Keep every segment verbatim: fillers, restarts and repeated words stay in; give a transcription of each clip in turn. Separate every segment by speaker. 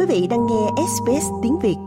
Speaker 1: vị đang nghe ét bê ét tiếng Việt.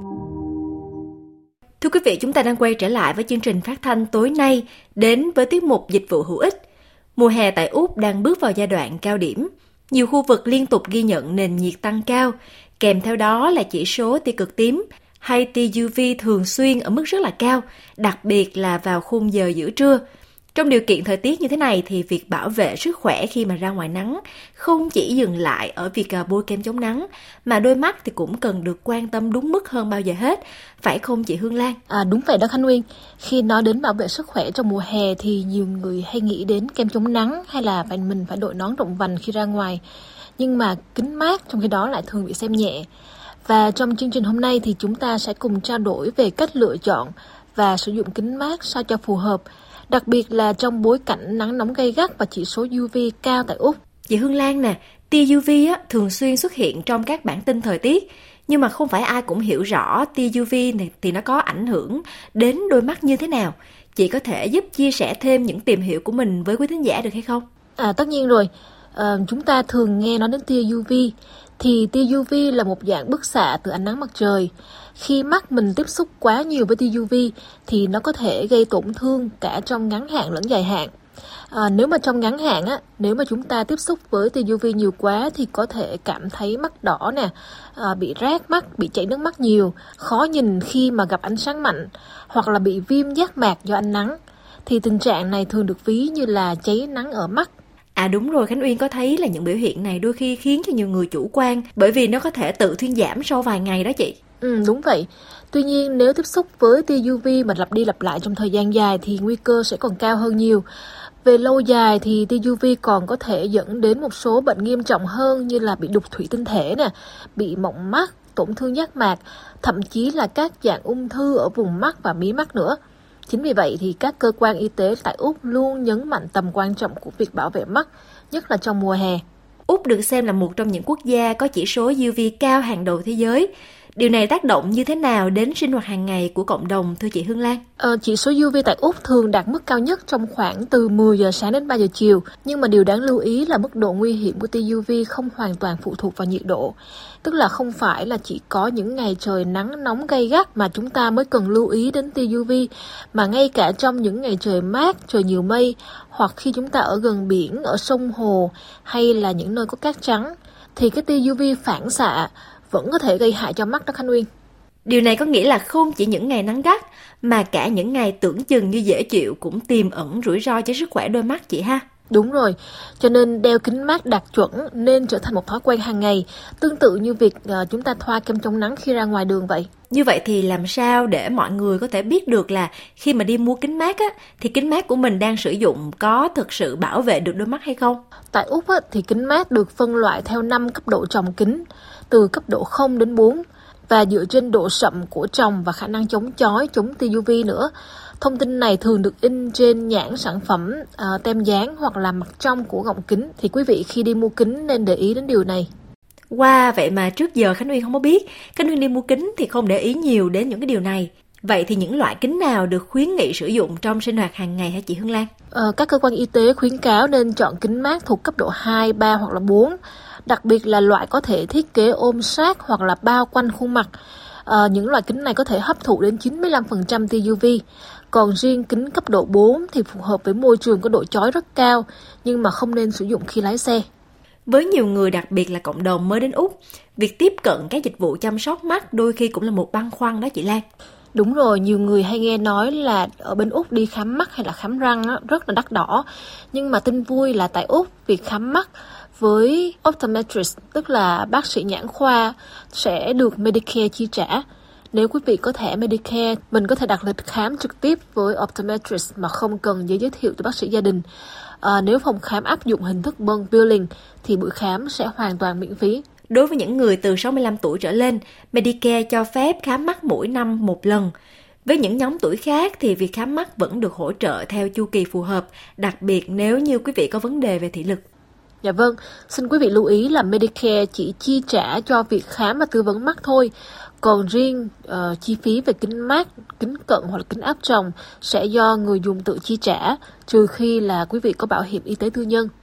Speaker 2: Thưa quý vị, chúng ta đang quay trở lại với chương trình phát thanh tối nay đến với tiết mục dịch vụ hữu ích. Mùa hè tại Úc đang bước vào giai đoạn cao điểm. Nhiều khu vực liên tục ghi nhận nền nhiệt tăng cao, kèm theo đó là chỉ số tia cực tím hay tia u vê thường xuyên ở mức rất là cao, đặc biệt là vào khung giờ giữa trưa. Trong điều kiện thời tiết như thế này thì việc bảo vệ sức khỏe khi mà ra ngoài nắng không chỉ dừng lại ở việc bôi kem chống nắng, mà đôi mắt thì cũng cần được quan tâm đúng mức hơn bao giờ hết, phải không chị Hương Lan?
Speaker 3: À, đúng vậy đó Khánh Nguyên. Khi nói đến bảo vệ sức khỏe trong mùa hè thì nhiều người hay nghĩ đến kem chống nắng hay là phải mình phải đội nón rộng vành khi ra ngoài. Nhưng mà kính mát trong khi đó lại thường bị xem nhẹ. Và trong chương trình hôm nay thì chúng ta sẽ cùng trao đổi về cách lựa chọn và sử dụng kính mát sao cho phù hợp, đặc biệt là trong bối cảnh nắng nóng gay gắt và chỉ số u vê cao tại Úc.
Speaker 2: Chị Hương Lan nè, tia u vê á, thường xuyên xuất hiện trong các bản tin thời tiết, nhưng mà không phải ai cũng hiểu rõ tia u vê này thì nó có ảnh hưởng đến đôi mắt như thế nào. Chị có thể giúp chia sẻ thêm những tìm hiểu của mình với quý thính giả được hay không?
Speaker 3: À, tất nhiên rồi. À, chúng ta thường nghe nói đến tia u vê, thì tia u vê là một dạng bức xạ từ ánh nắng mặt trời. Khi mắt mình tiếp xúc quá nhiều với tia u vê thì nó có thể gây tổn thương cả trong ngắn hạn lẫn dài hạn. À, nếu mà trong ngắn hạn á, nếu mà chúng ta tiếp xúc với tia u vê nhiều quá thì có thể cảm thấy mắt đỏ nè, à, bị rát mắt, bị chảy nước mắt nhiều, khó nhìn khi mà gặp ánh sáng mạnh, hoặc là bị viêm giác mạc do ánh nắng. Thì tình trạng này thường được ví như là cháy nắng ở mắt.
Speaker 2: À đúng rồi, Khánh Uyên có thấy là những biểu hiện này đôi khi khiến cho nhiều người chủ quan, bởi vì nó có thể tự thuyên giảm sau vài ngày đó chị.
Speaker 3: Ừ, đúng vậy. Tuy nhiên nếu tiếp xúc với tia u vê mà lặp đi lặp lại trong thời gian dài thì nguy cơ sẽ còn cao hơn nhiều. Về lâu dài thì tia u vê còn có thể dẫn đến một số bệnh nghiêm trọng hơn như là bị đục thủy tinh thể nè, bị mộng mắt, tổn thương giác mạc, thậm chí là các dạng ung thư ở vùng mắt và mí mắt nữa. Chính vì vậy thì các cơ quan y tế tại Úc luôn nhấn mạnh tầm quan trọng của việc bảo vệ mắt, nhất là trong mùa hè.
Speaker 2: Úc được xem là một trong những quốc gia có chỉ số u vê cao hàng đầu thế giới. Điều này tác động như thế nào đến sinh hoạt hàng ngày của cộng đồng, thưa chị Hương Lan?
Speaker 3: Ờ, chỉ số u vê tại Úc thường đạt mức cao nhất trong khoảng từ mười giờ sáng đến ba giờ chiều. Nhưng mà điều đáng lưu ý là mức độ nguy hiểm của tia u vê không hoàn toàn phụ thuộc vào nhiệt độ. Tức là không phải là chỉ có những ngày trời nắng nóng gay gắt mà chúng ta mới cần lưu ý đến tia u vê, mà ngay cả trong những ngày trời mát, trời nhiều mây, hoặc khi chúng ta ở gần biển, ở sông hồ hay là những nơi có cát trắng, thì cái tia u vê phản xạ vẫn có thể gây hại cho mắt đó Khánh Uyên.
Speaker 2: Điều này có nghĩa là không chỉ những ngày nắng gắt, mà cả những ngày tưởng chừng như dễ chịu cũng tiềm ẩn rủi ro cho sức khỏe đôi mắt chị ha.
Speaker 3: Đúng rồi, cho nên đeo kính mát đạt chuẩn nên trở thành một thói quen hàng ngày, tương tự như việc uh, chúng ta thoa kem chống nắng khi ra ngoài đường vậy.
Speaker 2: Như vậy thì làm sao để mọi người có thể biết được là khi mà đi mua kính mát á, thì kính mát của mình đang sử dụng có thực sự bảo vệ được đôi mắt hay không?
Speaker 3: Tại Úc á, thì kính mát được phân loại theo năm cấp độ tròng kính, từ cấp độ không đến bốn, và dựa trên độ sậm của tròng và khả năng chống chói, chống tia u vê nữa. Thông tin này thường được in trên nhãn sản phẩm, à, tem dán hoặc là mặt trong của gọng kính. Thì quý vị khi đi mua kính nên để ý đến điều này.
Speaker 2: Wow, vậy mà trước giờ Khánh Uyên không có biết. Khánh Uyên đi mua kính thì không để ý nhiều đến những cái điều này. Vậy thì những loại kính nào được khuyến nghị sử dụng trong sinh hoạt hàng ngày hả chị Hương Lan?
Speaker 3: Ờ, các cơ quan y tế khuyến cáo nên chọn kính mát thuộc cấp độ hai, ba hoặc là bốn. Đặc biệt là loại có thể thiết kế ôm sát hoặc là bao quanh khuôn mặt. À, những loại kính này có thể hấp thụ đến chín mươi lăm phần trăm tia u vê. Còn riêng kính cấp độ bốn thì phù hợp với môi trường có độ chói rất cao, nhưng mà không nên sử dụng khi lái xe.
Speaker 2: Với nhiều người, đặc biệt là cộng đồng mới đến Úc, việc tiếp cận các dịch vụ chăm sóc mắt đôi khi cũng là một băn khoăn đó chị Lan.
Speaker 3: Đúng rồi, nhiều người hay nghe nói là ở bên Úc đi khám mắt hay là khám răng á, rất là đắt đỏ. Nhưng mà tin vui là tại Úc, việc khám mắt với optometrist, tức là bác sĩ nhãn khoa, sẽ được Medicare chi trả. Nếu quý vị có thẻ Medicare, mình có thể đặt lịch khám trực tiếp với optometrist mà không cần giấy giới thiệu từ bác sĩ gia đình. À, nếu phòng khám áp dụng hình thức bulk billing thì buổi khám sẽ hoàn toàn miễn phí.
Speaker 2: Đối với những người từ sáu mươi lăm tuổi trở lên, Medicare cho phép khám mắt mỗi năm một lần. Với những nhóm tuổi khác thì việc khám mắt vẫn được hỗ trợ theo chu kỳ phù hợp, đặc biệt nếu như quý vị có vấn đề về thị lực.
Speaker 3: Dạ vâng, xin quý vị lưu ý là Medicare chỉ chi trả cho việc khám và tư vấn mắt thôi. Còn riêng uh, chi phí về kính mát, kính cận hoặc là kính áp tròng sẽ do người dùng tự chi trả, trừ khi là quý vị có bảo hiểm y tế tư nhân.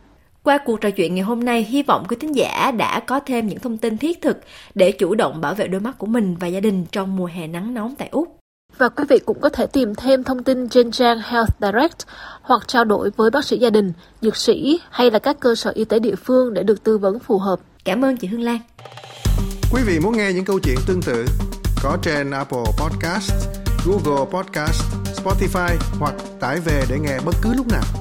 Speaker 2: Qua cuộc trò chuyện ngày hôm nay, hy vọng quý thính giả đã có thêm những thông tin thiết thực để chủ động bảo vệ đôi mắt của mình và gia đình trong mùa hè nắng nóng tại Úc.
Speaker 3: Và quý vị cũng có thể tìm thêm thông tin trên trang Health Direct hoặc trao đổi với bác sĩ gia đình, dược sĩ hay là các cơ sở y tế địa phương để được tư vấn phù hợp.
Speaker 2: Cảm ơn chị Hương Lan.
Speaker 4: Quý vị muốn nghe những câu chuyện tương tự có trên Apple Podcast, Google Podcast, Spotify hoặc tải về để nghe bất cứ lúc nào.